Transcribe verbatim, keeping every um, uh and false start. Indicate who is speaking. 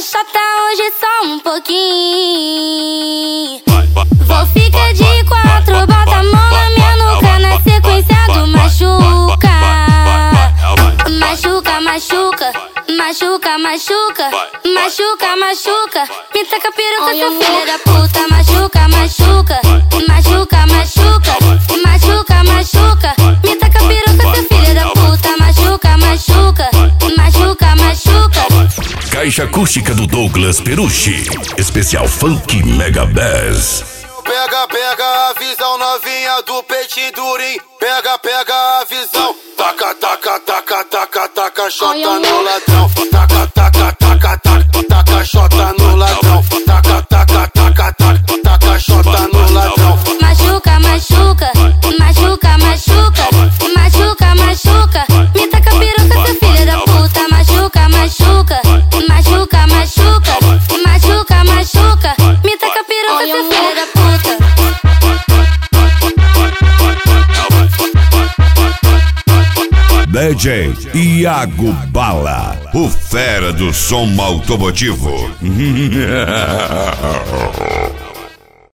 Speaker 1: xota hoje só um pouquinho. Vou ficar de quatro, bota a mão na minha nuca, na sequência do machuca. Machuca, machuca, machuca, machuca, machuca, machuca. Me taca a peruca, seu filho da puta. Machuca, machuca, machuca, machuca, machuca, machuca. Me taca a peruca, seu filho da puta. Machuca, machuca, machuca, machuca.
Speaker 2: Caixa acústica do Douglas Perucci, especial Funk Mega Bass.
Speaker 3: Pega, pega a visão novinha do peitinho durinho. Pega, pega a visão. Taca, taca, taca, taca, taca, xota no ladrão. Taca, taca, taca, taca, taca, xota no ladrão. Taca, taca, taca, taca, taca, xota no ladrão.
Speaker 1: Machuca, machuca, machuca, machuca, machuca, machuca. Me taca a peruca, seu filho da puta. Machuca, machuca, machuca, machuca, machuca, machuca. Me taca a peruca, seu filho da puta.
Speaker 2: D J Iago Bala, o fera do som automotivo.